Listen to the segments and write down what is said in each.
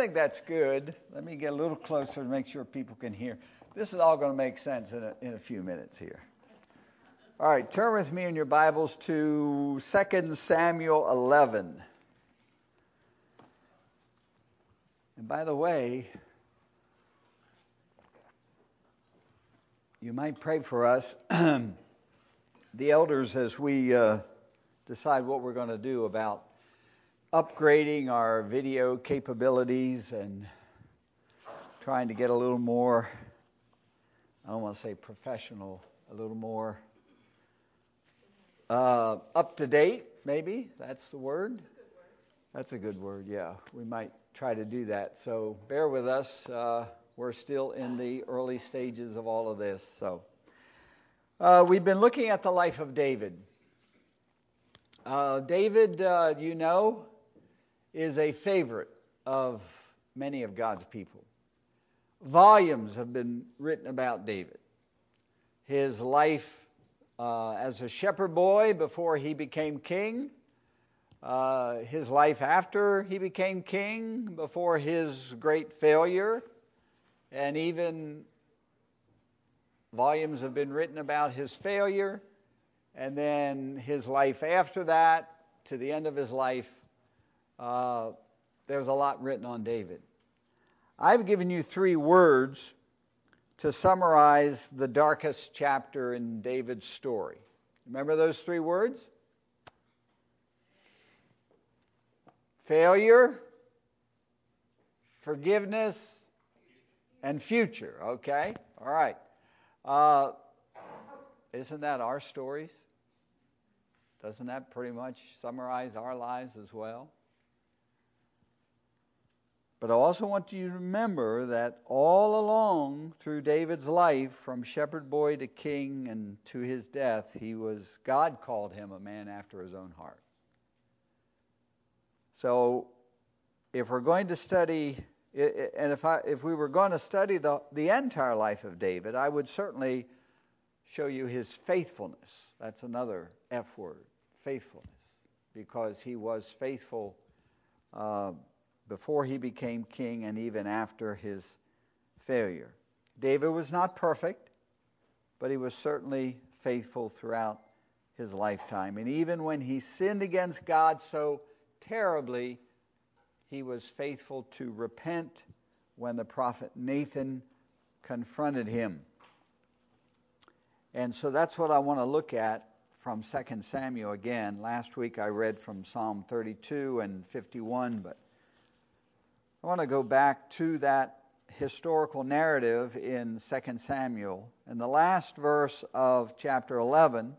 think that's good. Let me get a little closer to make sure people can hear. This is all going to make sense in a few minutes here. All right, turn with me in your Bibles to 2 Samuel 11. And by the way, you might pray for us, the elders, as we decide what we're going to do about upgrading our video capabilities and trying to get a little more, I don't want to say professional, a little more up to date, maybe. That's the word. That's a good word, yeah. We might try to do that. So bear with us. We're still in the early stages of all of this. So we've been looking at the life of David. David, you know, is a favorite of many of God's people. Volumes have been written about David. His life as a shepherd boy before he became king, his life after he became king, before his great failure, and even volumes have been written about his failure, and then his life after that, to the end of his life. There's a lot written on David. I've given you 3 words to summarize the darkest chapter in David's story. Remember those 3 words? Failure, forgiveness, and future. Okay? All right. Isn't that our stories? Doesn't that pretty much summarize our lives as well? But I also want you to remember that all along through David's life, from shepherd boy to king and to his death, God called him a man after his own heart. So if we're going to study, and if we were going to study the entire life of David, I would certainly show you his faithfulness. That's another F word, faithfulness, because he was faithful before he became king and even after his failure. David was not perfect, but he was certainly faithful throughout his lifetime. And even when he sinned against God so terribly, he was faithful to repent when the prophet Nathan confronted him. And so that's what I want to look at from 2 Samuel again. Last week I read from Psalm 32 and 51, but I want to go back to that historical narrative in 2 Samuel. And the last verse of chapter 11,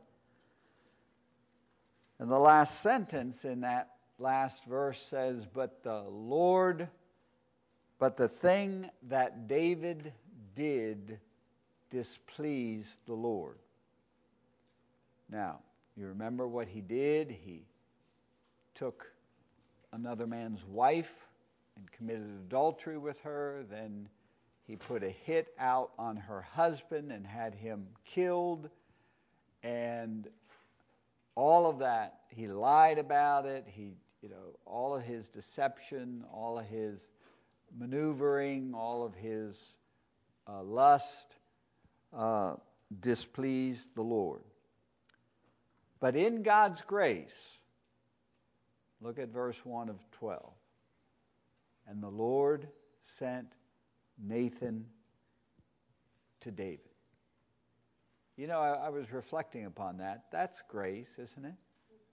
and the last sentence in that last verse says, But the thing that David did displeased the Lord. Now, you remember what he did? He took another man's wife and committed adultery with her. Then he put a hit out on her husband and had him killed. And all of that, he lied about it. All of his deception, all of his maneuvering, all of his lust displeased the Lord. But in God's grace, look at verse 1 of 12. And the Lord sent Nathan to David. You know, I was reflecting upon that. That's grace, isn't it?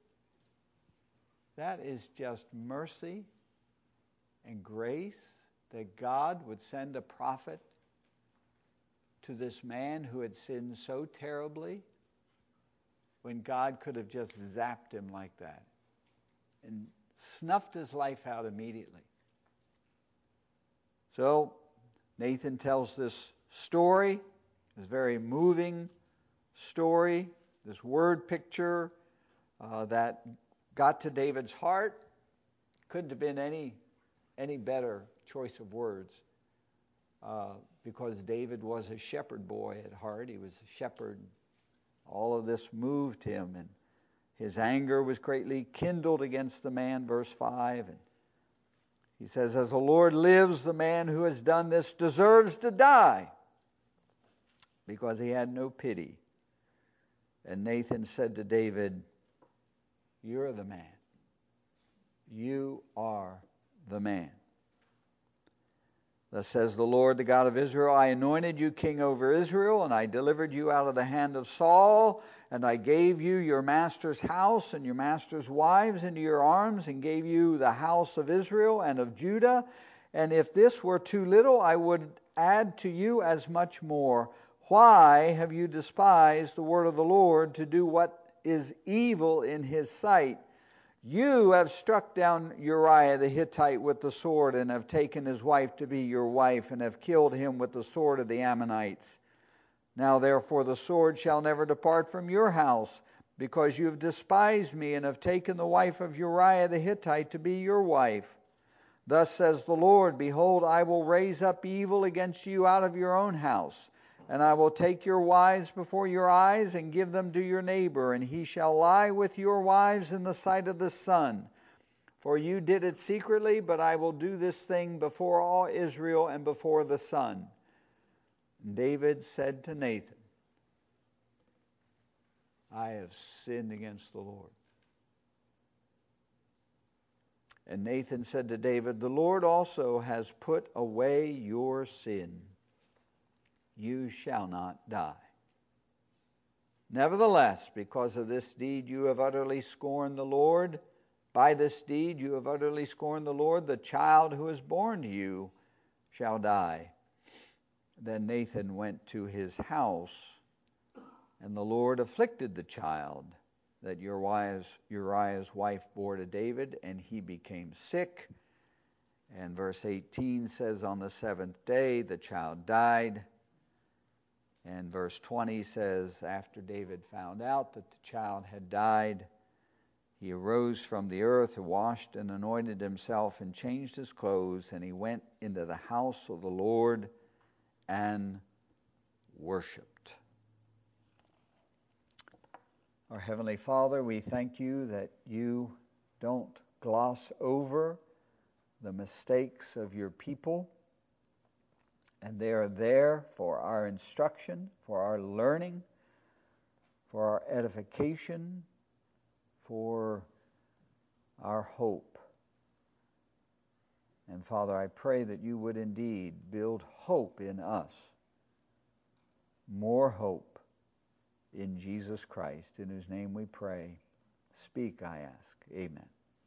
That is just mercy and grace that God would send a prophet to this man who had sinned so terribly, when God could have just zapped him like that and snuffed his life out immediately. So Nathan tells this story, this very moving story, this word picture that got to David's heart. Couldn't have been any better choice of words, because David was a shepherd boy at heart. He was a shepherd. All of this moved him, and his anger was greatly kindled against the man, verse 5. And He says, as the Lord lives, the man who has done this deserves to die, because he had no pity. And Nathan said to David, you're the man. You are the man. Thus says the Lord, the God of Israel, I anointed you king over Israel, and I delivered you out of the hand of Saul, and I gave you your master's house and your master's wives into your arms, and gave you the house of Israel and of Judah. And if this were too little, I would add to you as much more. Why have you despised the word of the Lord to do what is evil in his sight? You have struck down Uriah the Hittite with the sword, and have taken his wife to be your wife, and have killed him with the sword of the Ammonites. Now therefore the sword shall never depart from your house, because you have despised me, and have taken the wife of Uriah the Hittite to be your wife. Thus says the Lord, behold, I will raise up evil against you out of your own house, and I will take your wives before your eyes, and give them to your neighbor, and he shall lie with your wives in the sight of the sun. For you did it secretly, but I will do this thing before all Israel and before the sun. And David said to Nathan, I have sinned against the Lord. And Nathan said to David, the Lord also has put away your sin. You shall not die. Nevertheless, because of this deed you have utterly scorned the Lord. By this deed you have utterly scorned the Lord. The child who is born to you shall die. Then Nathan went to his house, and the Lord afflicted the child that Uriah's wife bore to David, and he became sick. And verse 18 says, on the seventh day the child died. And verse 20 says, after David found out that the child had died, he arose from the earth and washed and anointed himself and changed his clothes, and he went into the house of the Lord and worshipped. Our Heavenly Father, we thank you that you don't gloss over the mistakes of your people, and they are there for our instruction, for our learning, for our edification, for our hope. And Father, I pray that you would indeed build hope in us, more hope in Jesus Christ, in whose name we pray. Speak, I ask. Amen.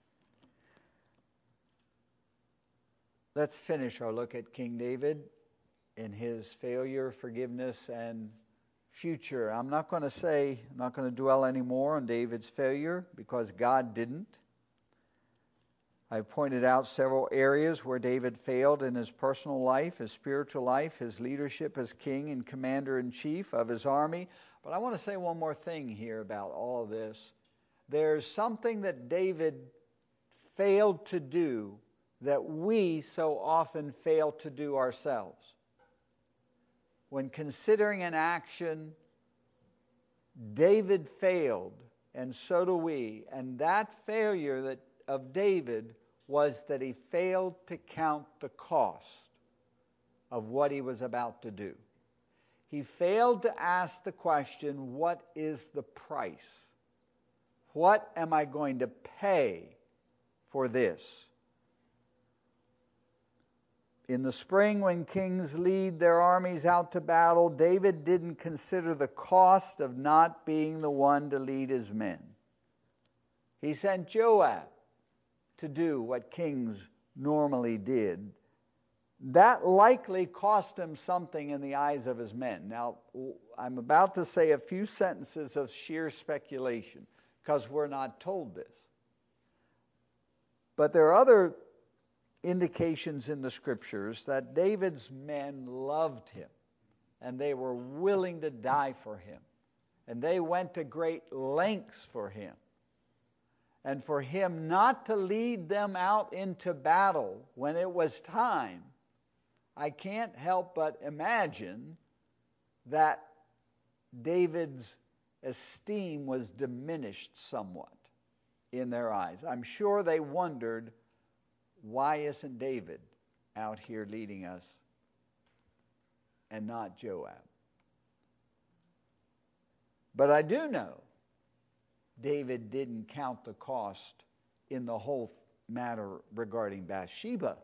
Let's finish our look at King David in his failure, forgiveness, and future. I'm not going to dwell anymore on David's failure, because God didn't. I pointed out several areas where David failed in his personal life, his spiritual life, his leadership as king and commander-in-chief of his army. But I want to say one more thing here about all of this. There's something that David failed to do that we so often fail to do ourselves. When considering an action, David failed, and so do we. And that failure of David was that he failed to count the cost of what he was about to do. He failed to ask the question, what is the price? What am I going to pay for this? In the spring, when kings lead their armies out to battle, David didn't consider the cost of not being the one to lead his men. He sent Joab to do what kings normally did. That likely cost him something in the eyes of his men. Now, I'm about to say a few sentences of sheer speculation, because we're not told this. But there are other indications in the Scriptures that David's men loved him, and they were willing to die for him. And they went to great lengths for him. And for him not to lead them out into battle when it was time, I can't help but imagine that David's esteem was diminished somewhat in their eyes. I'm sure they wondered, why isn't David out here leading us and not Joab? But I do know David didn't count the cost in the whole matter regarding Bathsheba.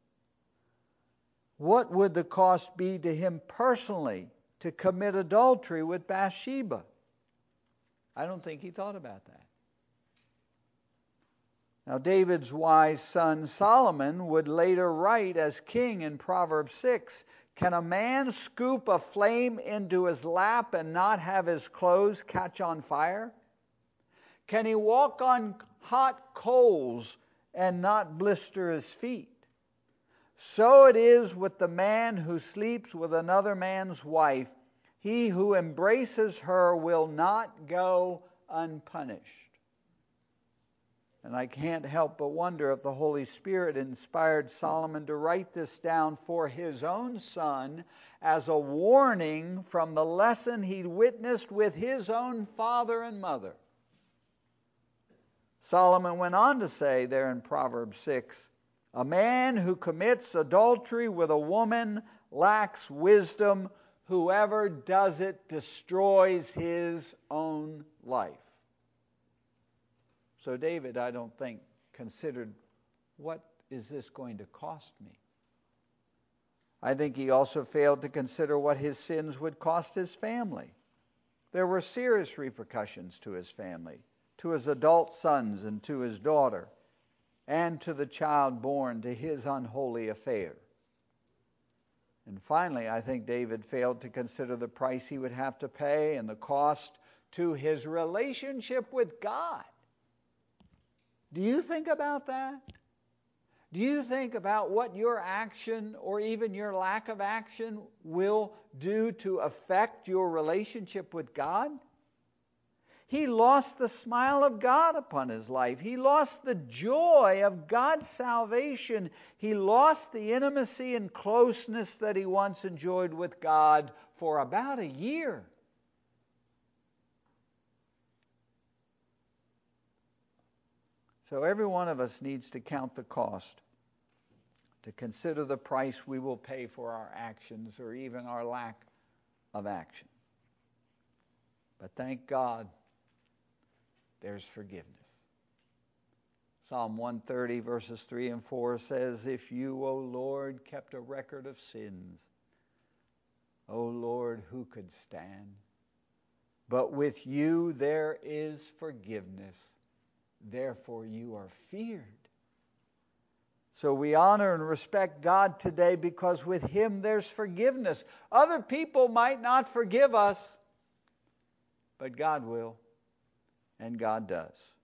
What would the cost be to him personally to commit adultery with Bathsheba? I don't think he thought about that. Now, David's wise son Solomon would later write as king in Proverbs 6, "Can a man scoop a flame into his lap and not have his clothes catch on fire? Can he walk on hot coals and not blister his feet? So it is with the man who sleeps with another man's wife. He who embraces her will not go unpunished." And I can't help but wonder if the Holy Spirit inspired Solomon to write this down for his own son as a warning from the lesson he'd witnessed with his own father and mother. Solomon went on to say there in Proverbs 6, "A man who commits adultery with a woman lacks wisdom. Whoever does it destroys his own life." So David, I don't think, considered, what is this going to cost me? I think he also failed to consider what his sins would cost his family. There were serious repercussions to his family, to his adult sons and to his daughter, and to the child born to his unholy affair. And finally, I think David failed to consider the price he would have to pay and the cost to his relationship with God. Do you think about that? Do you think about what your action or even your lack of action will do to affect your relationship with God? He lost the smile of God upon his life. He lost the joy of God's salvation. He lost the intimacy and closeness that he once enjoyed with God for about a year. So every one of us needs to count the cost, to consider the price we will pay for our actions or even our lack of action. But thank God, there's forgiveness. Psalm 130 verses 3 and 4 says, "If you, O Lord, kept a record of sins, O Lord, who could stand? But with you there is forgiveness. Therefore you are feared." So we honor and respect God today because with him there's forgiveness. Other people might not forgive us, but God will, and God does.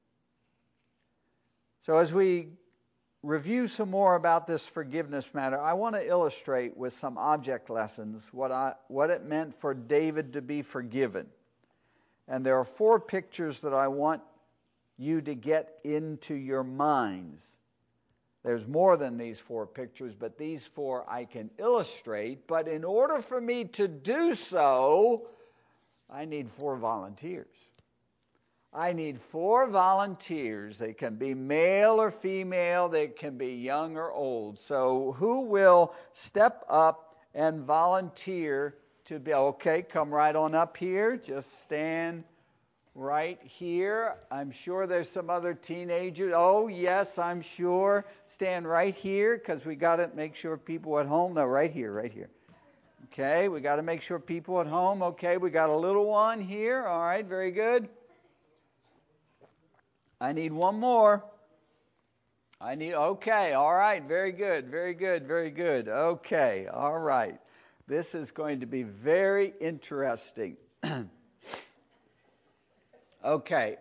So as we review some more about this forgiveness matter, I want to illustrate with some object lessons what it meant for David to be forgiven. And there are 4 pictures that I want you to get into your minds. There's more than these 4 pictures, but these 4 I can illustrate. But in order for me to do so, I need 4 volunteers. I need 4 volunteers. They can be male or female. They can be young or old. So who will step up and volunteer to be? Okay, come right on up here. Just stand right here. I'm sure there's some other teenagers. Oh, yes, I'm sure. Stand right here because we got to make sure people at home. No, right here, right here. Okay, we got to make sure people at home. Okay, we got a little one here. All right, very good. I need one more. Okay, all right, very good, very good, very good. Okay, all right. This is going to be very interesting. Okay,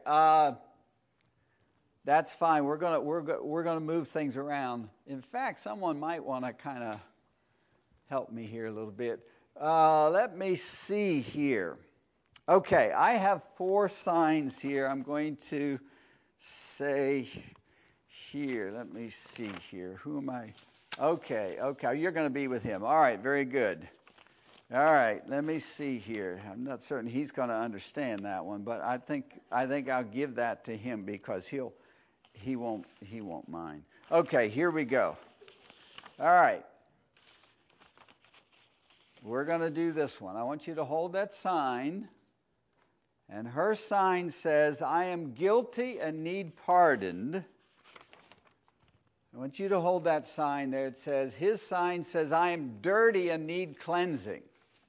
that's fine. We're gonna move things around. In fact, someone might want to kind of help me here a little bit. Let me see here. Okay, I have 4 signs here. I'm going to say here. Let me see here. Who am I? Okay. You're going to be with him. All right, very good. All right, let me see here. I'm not certain he's going to understand that one, but I think I'll give that to him because he won't mind. Okay, here we go. All right. We're going to do this one. I want you to hold that sign. And her sign says, I am guilty and need pardoned. I want you to hold that sign there. It says, his sign says, I am dirty and need cleansing.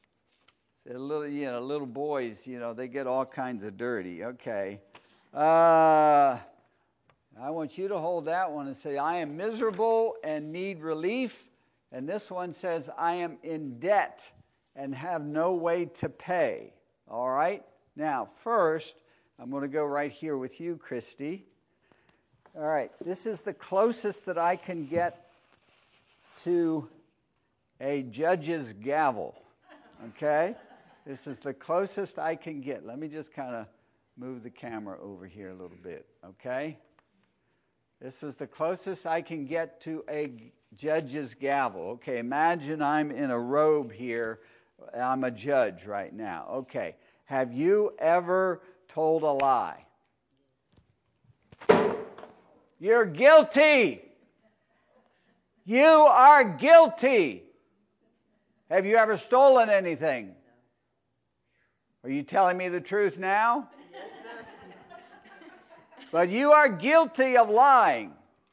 Little boys, they get all kinds of dirty. Okay. I want you to hold that one and say, I am miserable and need relief. And this one says, I am in debt and have no way to pay. All right? Now, first, I'm going to go right here with you, Christy. All right, this is the closest that I can get to a judge's gavel, okay? This is the closest I can get. Let me just kind of move the camera over here a little bit, okay? This is the closest I can get to a judge's gavel. Okay, imagine I'm in a robe here. I'm a judge right now. Okay, have you ever told a lie? You're guilty. You are guilty. Have you ever stolen anything? Are you telling me the truth now? Yes, sir. But you are guilty of lying.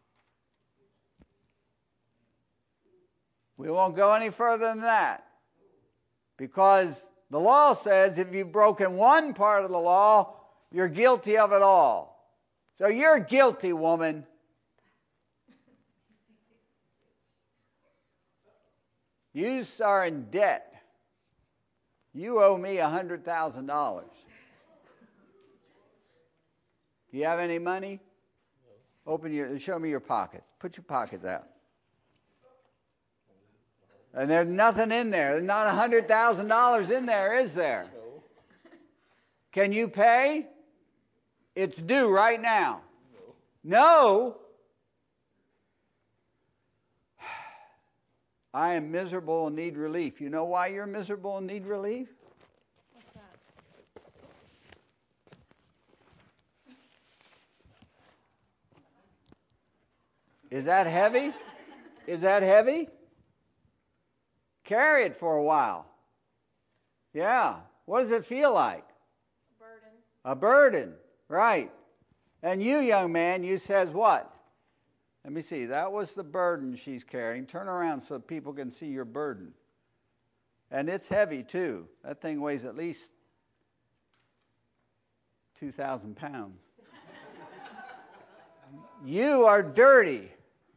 We won't go any further than that. Because the law says if you've broken one part of the law, you're guilty of it all. So you're guilty, woman. You are in debt. You owe me $100,000. Do you have any money? No. Show me your pockets. Put your pockets out. And there's nothing in there. There's not $100,000 in there, is there? No. Can you pay? It's due right now. No. No? I am miserable and need relief. You know why you're miserable and need relief? What's that? Is that heavy? Is that heavy? Carry it for a while. Yeah. What does it feel like? A burden. A burden. Right. And you, young man, you says what? Let me see. That was the burden she's carrying. Turn around so people can see your burden. And it's heavy, too. That thing weighs at least 2,000 pounds. You are dirty.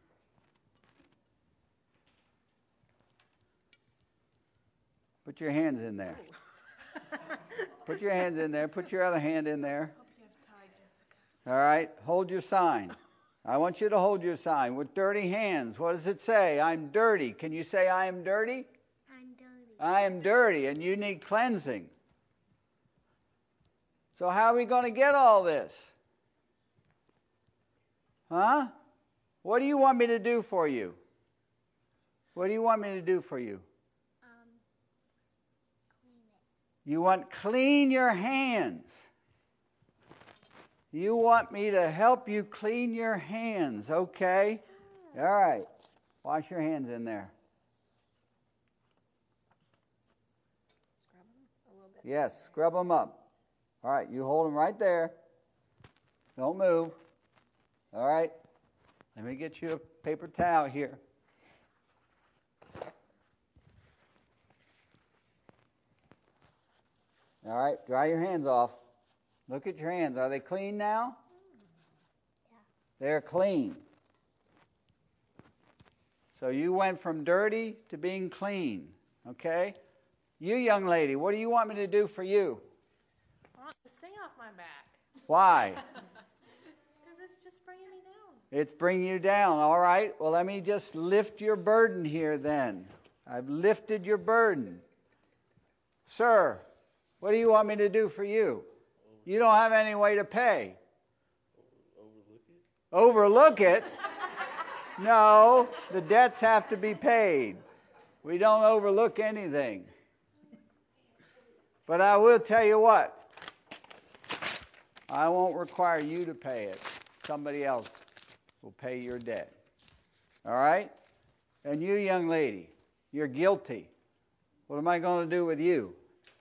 Put your hands in there. Put your hands in there. Put your other hand in there. Hope you have time, Jessica. All right. Hold your sign. I want you to hold your sign with dirty hands. What does it say? I'm dirty. Can you say I am dirty? I'm dirty. I am dirty, and you need cleansing. So how are we going to get all this? Huh? What do you want me to do for you? What do you want me to do for you? Clean it. You want clean your hands. You want me to help you clean your hands, okay? All right. Wash your hands in there. Scrub them a little bit. Yes, scrub them up. All right, you hold them right there. Don't move. All right. Let me get you a paper towel here. All right, dry your hands off. Look at your hands. Are they clean now? Yeah. They're clean. So you went from dirty to being clean, okay? You, young lady, what do you want me to do for you? I want this thing off my back. Why? Because it's just bringing me down. It's bringing you down, all right? Well, let me just lift your burden here then. I've lifted your burden. Sir, what do you want me to do for you? You don't have any way to pay. Overlook it? Overlook it? No, the debts have to be paid. We don't overlook anything. But I will tell you what. I won't require you to pay it. Somebody else will pay your debt. All right? And you, young lady, you're guilty. What am I going to do with you?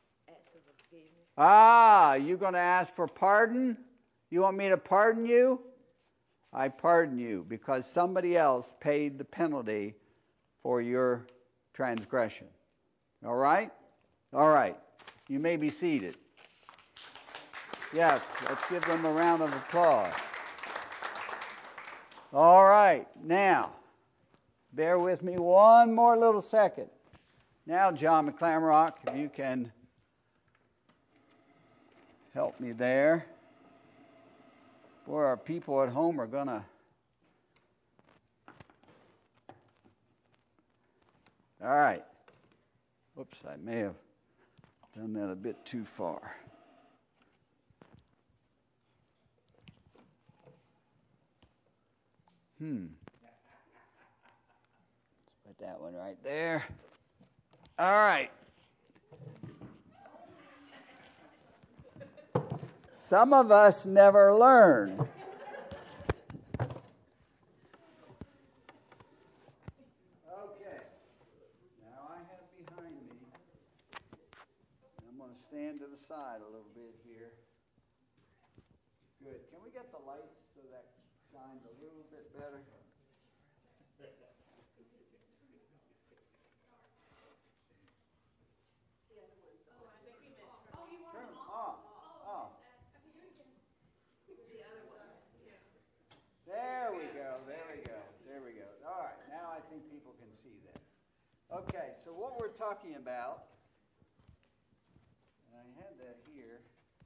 You're going to ask for pardon? You want me to pardon you? I pardon you because somebody else paid the penalty for your transgression. All right? All right. You may be seated. Yes, let's give them a round of applause. All right. Now, bear with me one more little second. Now, John McClamrock, if you can help me there. Boy, our people at home are going to... All right. Whoops, I may have done that a bit too far. Let's put that one right there. All right. Some of us never learn. Okay. Now I have behind me, I'm going to stand to the side a little bit here. Good. Can we get the lights so that shines a little bit better? Turn them off. Oh. There we go. All right, now I think people can see that. Okay, so what we're talking about, and I had that here.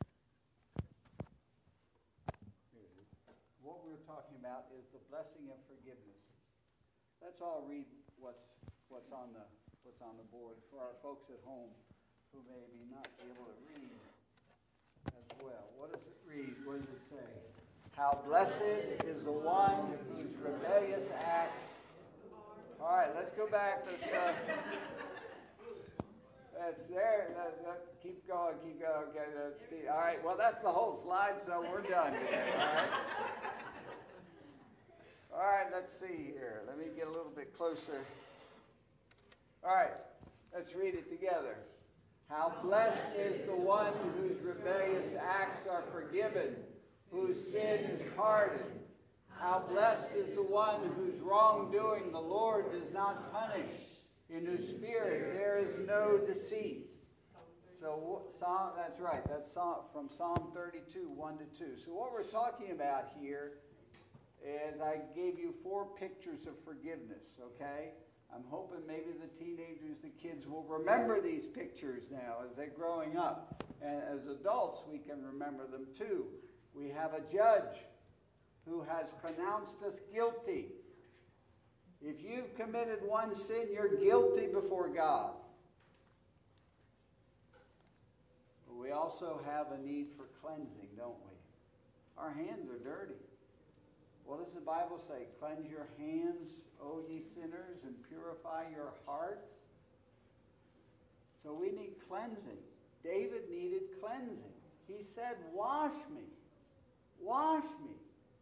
Here it is. What we're talking about is the blessing of forgiveness. Let's all read what's on the board for our folks at home who may be not able to read as well. What does it read? What does it say? How blessed is the one whose rebellious acts. All right, let's go back. That's there. Let's keep going. Okay, let's see. All right. Well, that's the whole slide, so we're done here. All right. All right. Let's see here. Let me get a little bit closer. All right. Let's read it together. How blessed is the one whose rebellious acts are forgiven, whose sin is pardoned. How blessed is the one whose wrongdoing the Lord does not punish, in whose spirit there is no deceit. So that's right. That's from Psalm 32, 1 to 2. So what we're talking about here is I gave you 4 pictures of forgiveness, okay? I'm hoping maybe the teenagers, the kids will remember these pictures now as they're growing up. And as adults, we can remember them too. We have a judge who has pronounced us guilty. If you've committed one sin, you're guilty before God. But we also have a need for cleansing, don't we? Our hands are dirty. What does the Bible say? Cleanse your hands, O ye sinners, and purify your hearts. So we need cleansing. David needed cleansing. He said, wash me. Wash me.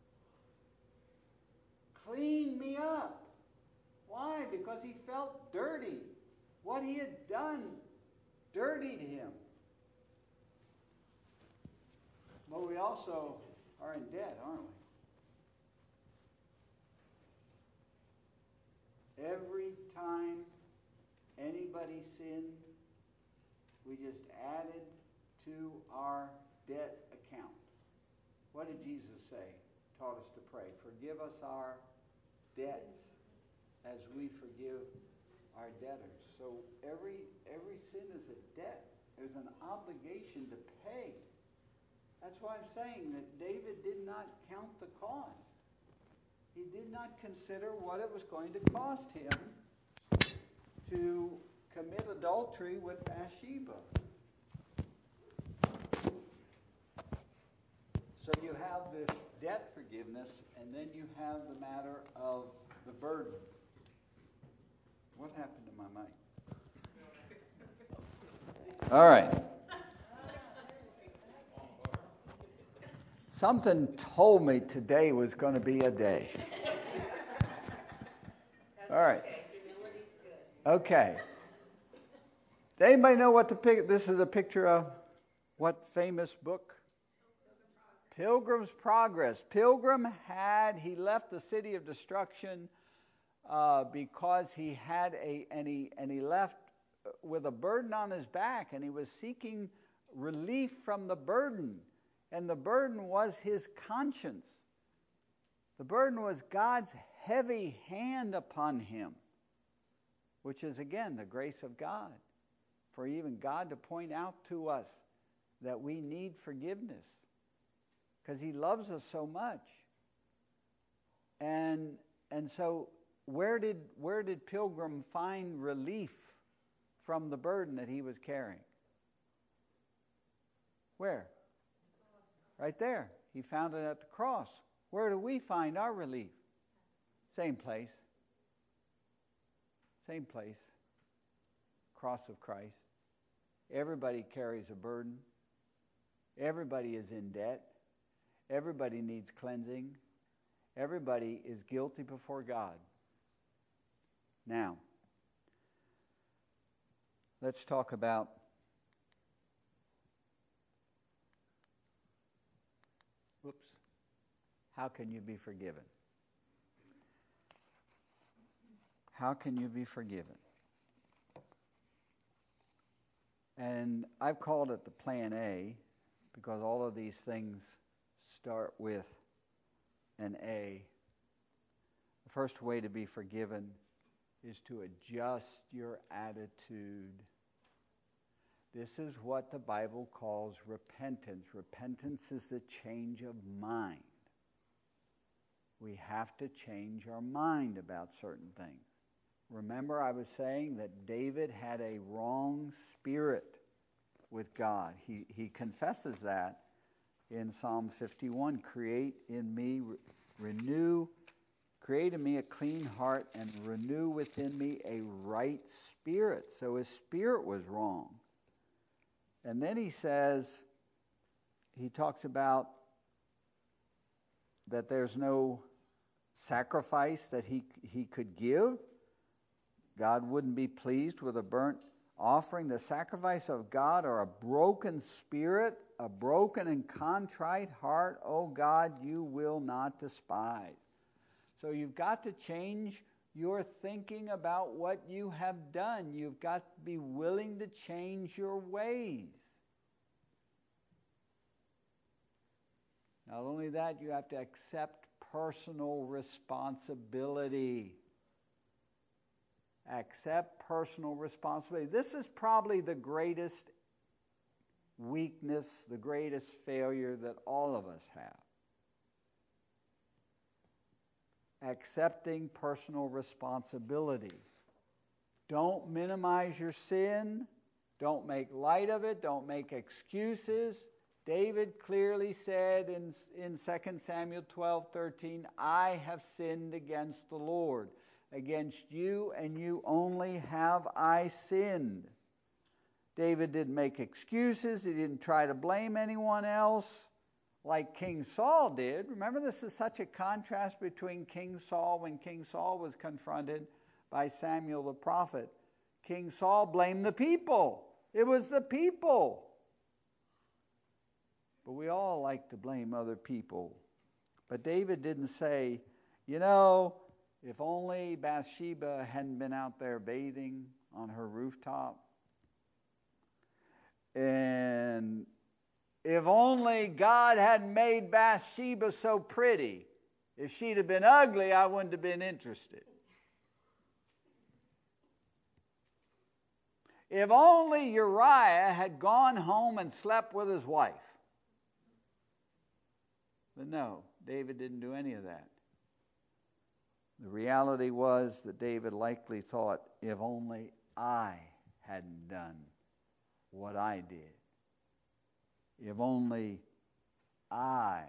Clean me up. Why? Because he felt dirty. What he had done dirtied him. But we also are in debt, aren't we? Every time anybody sinned, we just added to our debt account. What did Jesus say? Taught us to pray. Forgive us our debts as we forgive our debtors. So every sin is a debt. There's an obligation to pay. That's why I'm saying that David did not count the cost. He did not consider what it was going to cost him to commit adultery with Bathsheba. So you have this debt forgiveness, and then you have the matter of the burden. What happened to my mic? All right. Something told me today was going to be a day. right. Okay. Does anybody know what this is a picture of? What famous book? Pilgrim's Progress. He left the city of destruction because he had he left with a burden on his back, and he was seeking relief from the burden. And the burden was his conscience. The burden was God's heavy hand upon him, which is, again, the grace of God. For even God to point out to us that we need forgiveness because he loves us so much. And so where did Pilgrim find relief from the burden that he was carrying? Where? Right there. He found it at the cross. Where do we find our relief? Same place. Same place. Cross of Christ. Everybody carries a burden. Everybody is in debt. Everybody needs cleansing. Everybody is guilty before God. Now, let's talk about how can you be forgiven? How can you be forgiven? And I've called it the Plan A because all of these things start with an A. The first way to be forgiven is to adjust your attitude. This is what the Bible calls repentance. Repentance is the change of mind. We have to change our mind about certain things. Remember, I was saying that David had a wrong spirit with God. He confesses that in Psalm 51. Create in me a clean heart and renew within me a right spirit. So his spirit was wrong. And then he talks about that there's no sacrifice that he could give. God wouldn't be pleased with a burnt offering. The sacrifice of God are a broken spirit, a broken and contrite heart. Oh God, you will not despise. So you've got to change your thinking about what you have done. You've got to be willing to change your ways. Not only that, you have to accept personal responsibility. Accept personal responsibility. This is probably the greatest weakness, the greatest failure that all of us have. Accepting personal responsibility. Don't minimize your sin. Don't make light of it. Don't make excuses. David clearly said in 2 Samuel 12:13, I have sinned against the Lord. Against you and you only have I sinned. David didn't make excuses. He didn't try to blame anyone else like King Saul did. Remember, this is such a contrast between King Saul when King Saul was confronted by Samuel the prophet. King Saul blamed the people. It was the people. But we all like to blame other people. But David didn't say, if only Bathsheba hadn't been out there bathing on her rooftop. And if only God hadn't made Bathsheba so pretty. If she'd have been ugly, I wouldn't have been interested. If only Uriah had gone home and slept with his wife. But no, David didn't do any of that. The reality was that David likely thought, if only I hadn't done what I did. If only I.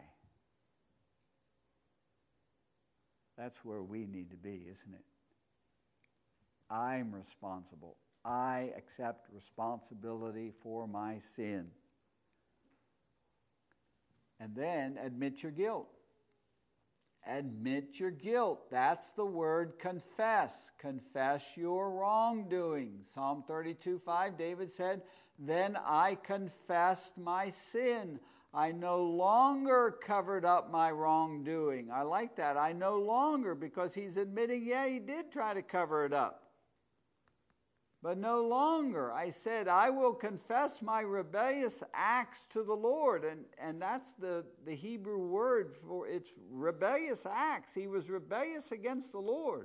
That's where we need to be, isn't it? I'm responsible. I accept responsibility for my sin. And then admit your guilt. Admit your guilt. That's the word confess. Confess your wrongdoing. Psalm 32:5, David said, "Then I confessed my sin. I no longer covered up my wrongdoing." I like that. I no longer, because he's admitting, yeah, he did try to cover it up. But no longer. I said, I will confess my rebellious acts to the Lord. And that's the Hebrew word for it's rebellious acts. He was rebellious against the Lord.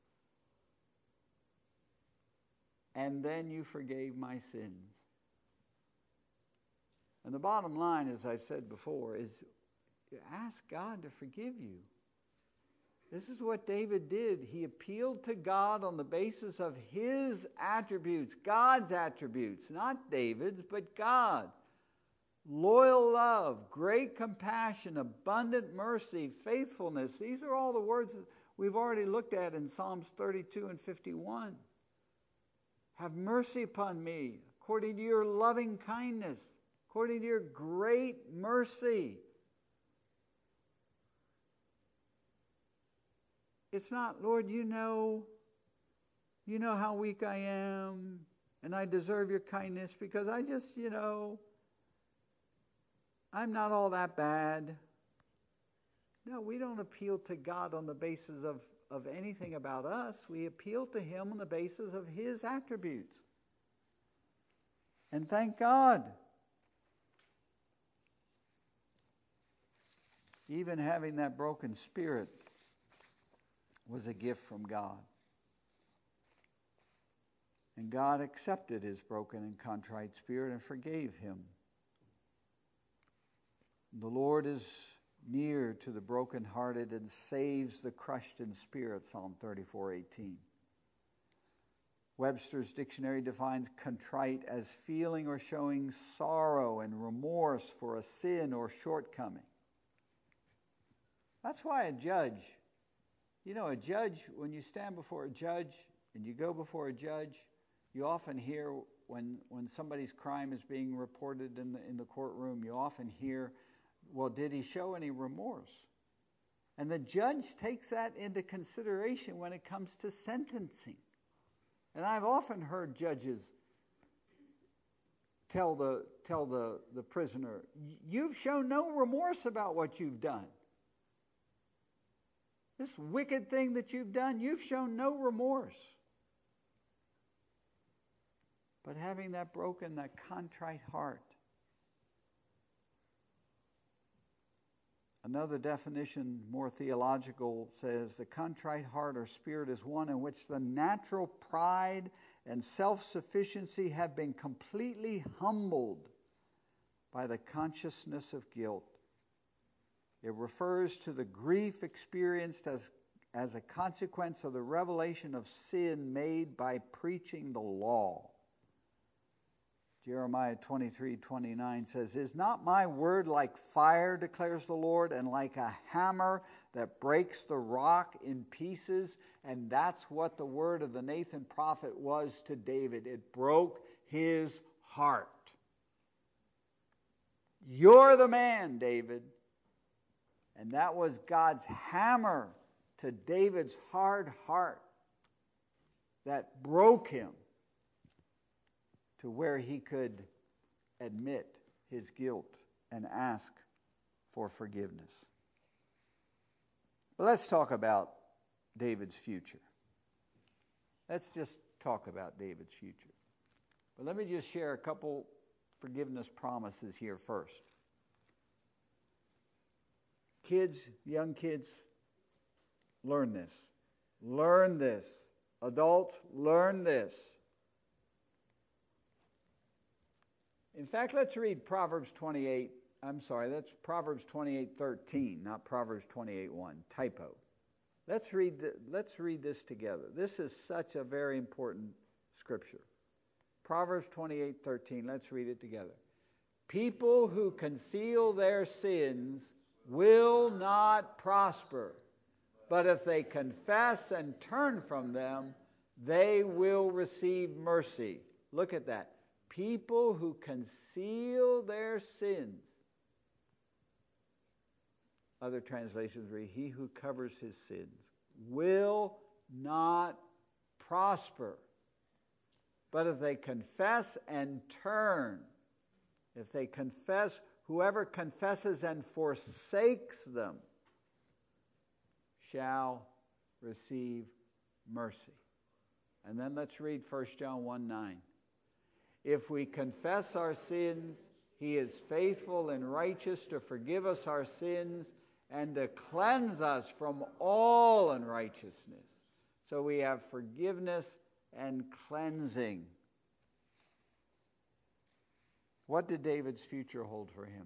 And then you forgave my sins. And the bottom line, as I said before, is you ask God to forgive you. This is what David did. He appealed to God on the basis of his attributes, God's attributes, not David's, but God's. Loyal love, great compassion, abundant mercy, faithfulness. These are all the words that we've already looked at in Psalms 32 and 51. Have mercy upon me according to your loving kindness, according to your great mercy. It's not, Lord, you know how weak I am, and I deserve your kindness because I just, I'm not all that bad. No, we don't appeal to God on the basis of anything about us. We appeal to him on the basis of his attributes. And thank God. Even having that broken spirit was a gift from God. And God accepted his broken and contrite spirit and forgave him. The Lord is near to the brokenhearted and saves the crushed in spirit, Psalm 34:18. Webster's dictionary defines contrite as feeling or showing sorrow and remorse for a sin or shortcoming. That's why a judge, when you stand before a judge and you go before a judge, you often hear when somebody's crime is being reported in the courtroom, you often hear, well, did he show any remorse? And the judge takes that into consideration when it comes to sentencing. And I've often heard judges tell the prisoner, you've shown no remorse about what you've done. This wicked thing that you've done, you've shown no remorse. But having that broken, that contrite heart. Another definition, more theological, says the contrite heart or spirit is one in which the natural pride and self-sufficiency have been completely humbled by the consciousness of guilt. It refers to the grief experienced as a consequence of the revelation of sin made by preaching the law. Jeremiah 23:29 says, "Is not my word like fire, declares the Lord, and like a hammer that breaks the rock in pieces?" And that's what the word of the Nathan prophet was to David. It broke his heart. You're the man, David. And that was God's hammer to David's hard heart that broke him to where he could admit his guilt and ask for forgiveness. But let's talk about David's future. Let's just talk about David's future. But let me just share a couple forgiveness promises here first. Kids, young kids, learn this. Learn this. Adults, learn this. In fact, let's read Proverbs 28. That's Proverbs 28:13, not Proverbs 28:1. Typo. Let's read this together. This is such a very important scripture. Proverbs 28:13. Let's read it together. People who conceal their sins will not prosper, but if they confess and turn from them, they will receive mercy. Look at that. People who conceal their sins. other translations read, he who covers his sins will not prosper. But if they confess and turn, if they confess, whoever confesses and forsakes them shall receive mercy. And then let's read 1 John 1:9. If we confess our sins, he is faithful and righteous to forgive us our sins and to cleanse us from all unrighteousness. So we have forgiveness and cleansing. What did David's future hold for him?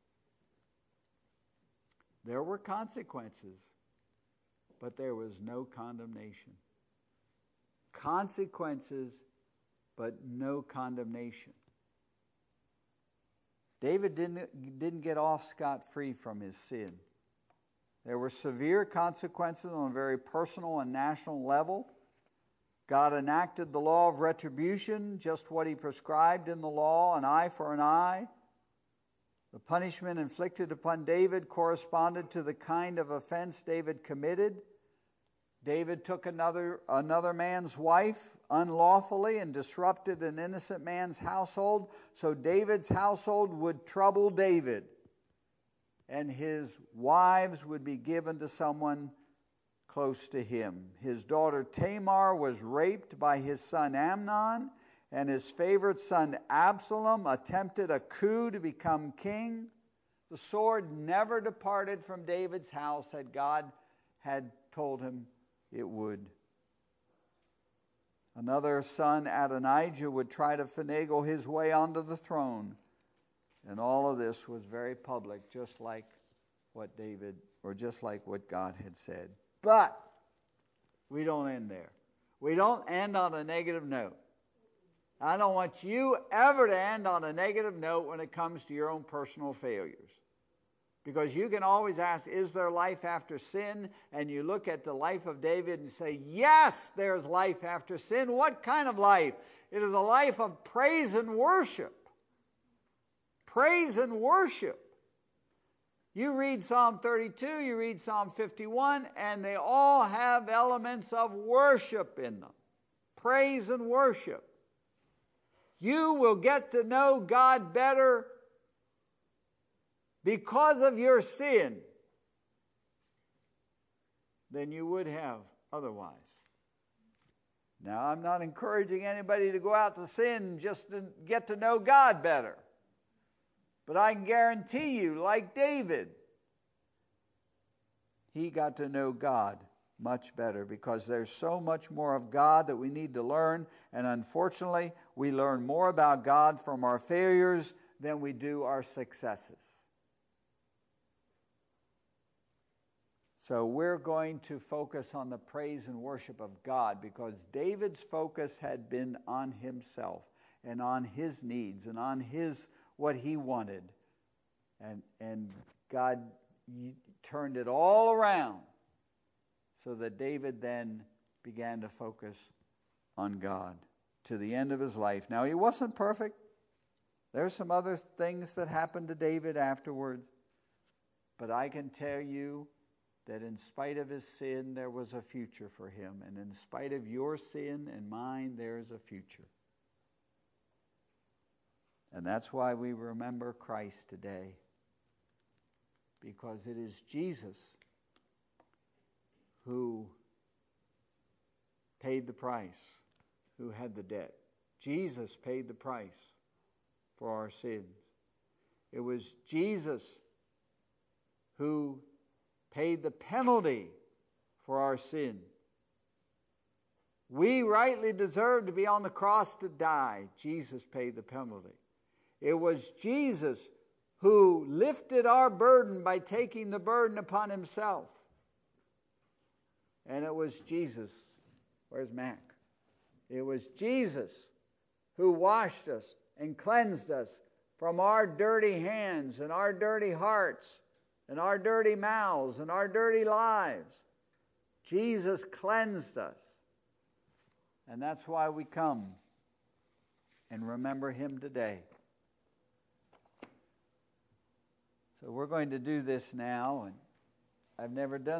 There were consequences, but there was no condemnation. Consequences, but no condemnation. David didn't get off scot-free from his sin. There were severe consequences on a very personal and national level. God enacted the law of retribution, just what he prescribed in the law, an eye for an eye. The punishment inflicted upon David corresponded to the kind of offense David committed. David took another man's wife unlawfully and disrupted an innocent man's household, so David's household would trouble David, and his wives would be given to someone close to him. His daughter Tamar was raped by his son Amnon, and his favorite son Absalom attempted a coup to become king. The sword never departed from David's house that God had told him it would. Another son, Adonijah, would try to finagle his way onto the throne. And all of this was very public, just like what God had said. But we don't end there. We don't end on a negative note. I don't want you ever to end on a negative note when it comes to your own personal failures. Because you can always ask, is there life after sin? And you look at the life of David and say, yes, there's life after sin. What kind of life? It is a life of praise and worship. Praise and worship. You read Psalm 32, you read Psalm 51, and they all have elements of worship in them. Praise and worship. You will get to know God better because of your sin than you would have otherwise. Now, I'm not encouraging anybody to go out to sin just to get to know God better. But I can guarantee you, like David, he got to know God much better because there's so much more of God that we need to learn. And unfortunately, we learn more about God from our failures than we do our successes. So we're going to focus on the praise and worship of God because David's focus had been on himself and on his needs and on what he wanted. And God turned it all around so that David then began to focus on God to the end of his life. Now, he wasn't perfect. There's some other things that happened to David afterwards. But I can tell you that in spite of his sin, there was a future for him. And in spite of your sin and mine, there is a future. And that's why we remember Christ today. Because it is Jesus who paid the price, who had the debt. Jesus paid the price for our sins. It was Jesus who paid the penalty for our sin. We rightly deserve to be on the cross to die. Jesus paid the penalty. It was Jesus who lifted our burden by taking the burden upon himself. And it was Jesus. Where's Mac? It was Jesus who washed us and cleansed us from our dirty hands and our dirty hearts and our dirty mouths and our dirty lives. Jesus cleansed us. And that's why we come and remember him today. So we're going to do this now, and I've never done